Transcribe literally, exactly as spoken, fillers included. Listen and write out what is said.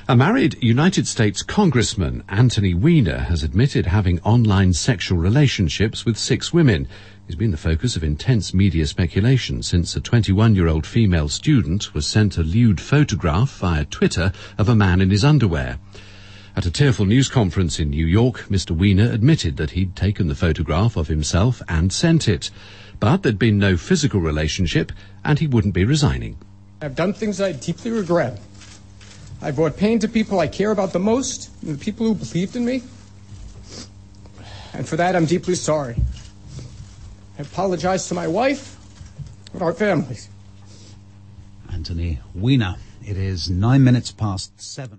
A married United States Congressman, Anthony Weiner, has admitted having online sexual relationships with six women. He's been the focus of intense media speculation since a twenty-one-year-old female student was sent a lewd photograph via Twitter of a man in his underwear. At a tearful news conference in New York, Mister Weiner admitted that he'd taken the photograph of himself and sent it, but there'd been no physical relationship and he wouldn't be resigning. I've done things I deeply regret. I brought pain to people I care about the most, and the people who believed in me. And for that, I'm deeply sorry. I apologize to my wife and our families. Anthony Weiner. It is nine minutes past seven.